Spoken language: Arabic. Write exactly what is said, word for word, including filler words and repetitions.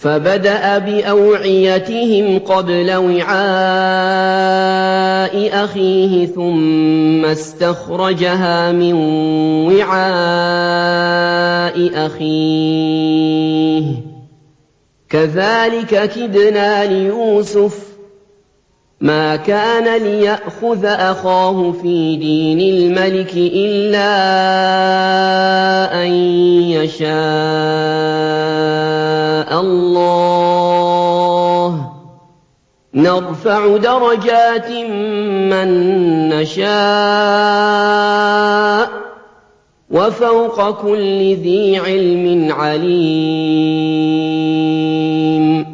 فَبَدَأَ بِأَوْعِيَتِهِمْ قَبْلَ وِعَاءِ أَخِيهِ ثُمَّ اسْتَخْرَجَهَا مِن وِعَاءِ أَخِيهِ ۚ كَذَٰلِكَ كِدْنَا لِيُوسُفَ ۖ مَا كَانَ لِيَأْخُذَ أَخَاهُ فِي دِينِ الْمَلِكِ إِلَّا أَن يَشَاءَ اللَّهُ ۚ نَرْفَعُ دَرَجَاتٍ مَّن نَّشَاءُ ۗ وَفَوْقَ كُلِّ ذِي عِلْمٍ عَلِيمٌ